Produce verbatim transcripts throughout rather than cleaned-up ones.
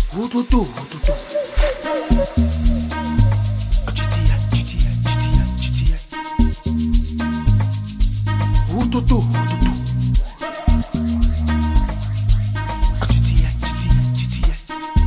Ututu, ututu. G T A, G T A, G T A, G T A. Ututu, ututu. G T A, G T A, G T A.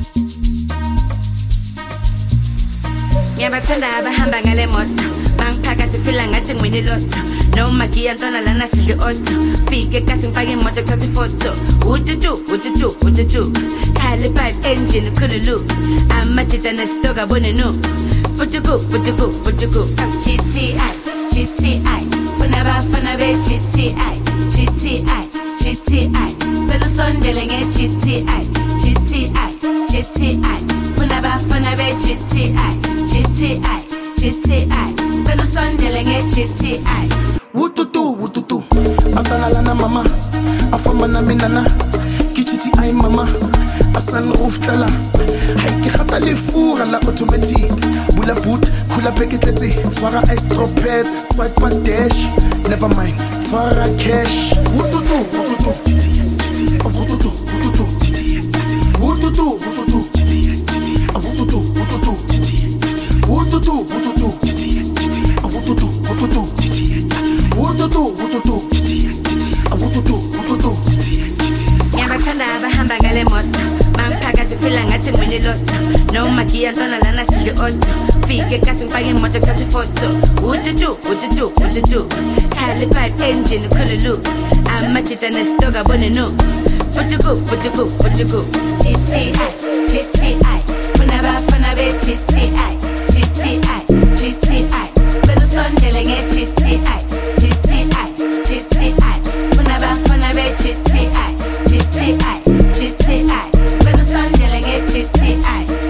Ngiyabathanda abahamba ngale moto bangiphakathi feel ngathi ngwini lotto noma giya ntwana lana sidle otho fike kasi ngifake imoto kuthatha ifoto ututu ututu ututu khali pipe engine khululu amajita nestoka bone no futuku futuku futuku G T I G T I funa bafana be G T I G T I G T I cela sondele nge G T I G T I G T I funa bafana be G T I G T I G T I cela sondele nge G T I Ututu, ututu. Atalala na mama, afama na minana. G T I mama, asan uftala. Haike gata le four la automatic. Bula boot, kula peketete. Swara ice tropez, swipe and dash. Never mind, swara cash. Ututu, ututu. Ututu, ututu. Ututu, ututu. Ututu, ututu. Ututu, ututu. Ututu, ututu. Ututu, ututu. Ututu, ututu. Ngiyabathanda abahamba ngale moto bangiphakathi feel ngathi ngwini lotto noma giya ntwana lana sidle otho fike kasi ngifake imoto kuthatha ifoto ututu ututu ututu khali pipe engine khululu amajita nestoka bone no futuku futuku futuku G T I G T I funa bafana be G T I G T I G T I cela sondele nge G T I G T I G T I funa bafana be G T I G T I G T I cela sondele nge G T I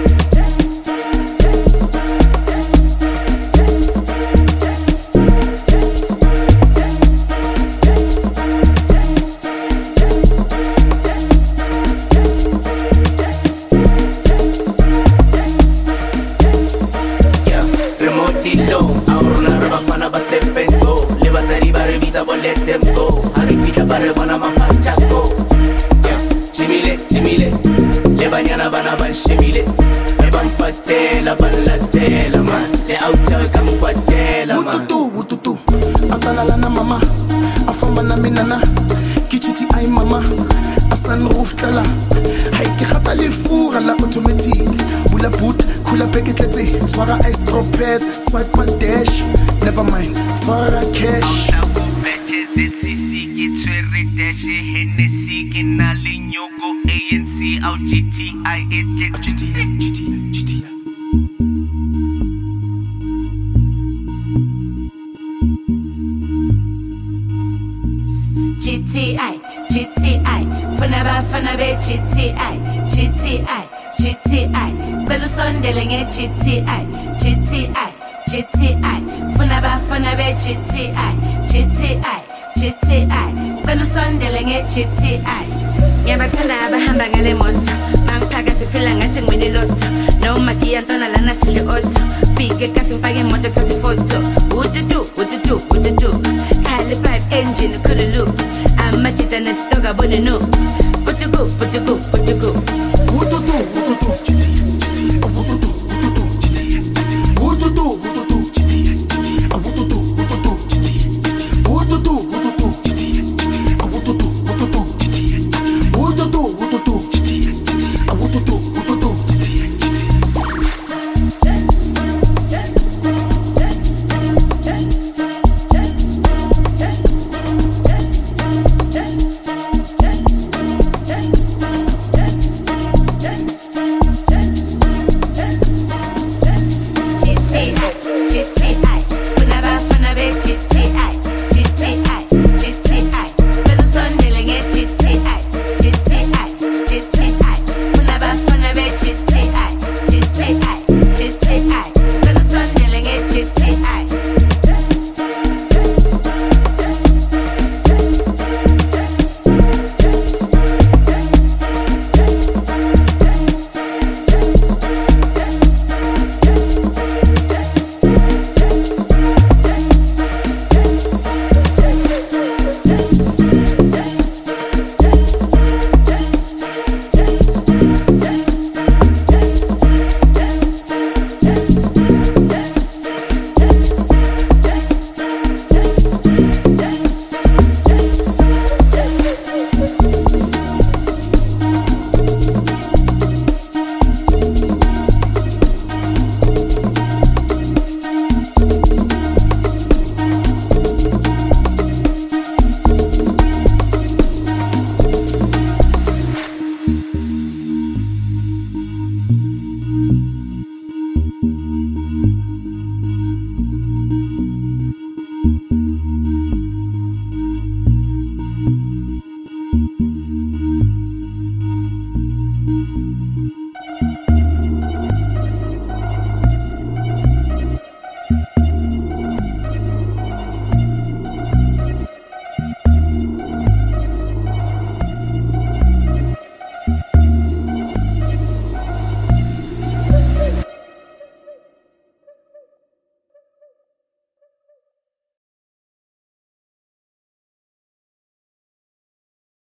Let them go. Hari fita bare bana mapata go. Yeah, chimile, chimile. Le banyana bana ban chimile. Le ban fatela ban la tela man. Le outer kam kwatela man. Ututu, ututu. Atalala na mama, afama na minana. G T I mama, asan uftala. Haike gata le four la automatic. Bula boot, kula peketete. Swara ice tropez, swipe and dash. Never mind, swara cash. Zetsisi ke tshwere dash Hennessy ke na le nyoko A N C au G T I e tletse G T A, G T A, G T A. G T I G T I funa bafana be G T I G T I G T I cela sondele nge G T I G T I G T I funa bafana be G T I G T I G T I cela sondele nge G T I ngiyabathanda abahamba ngale moto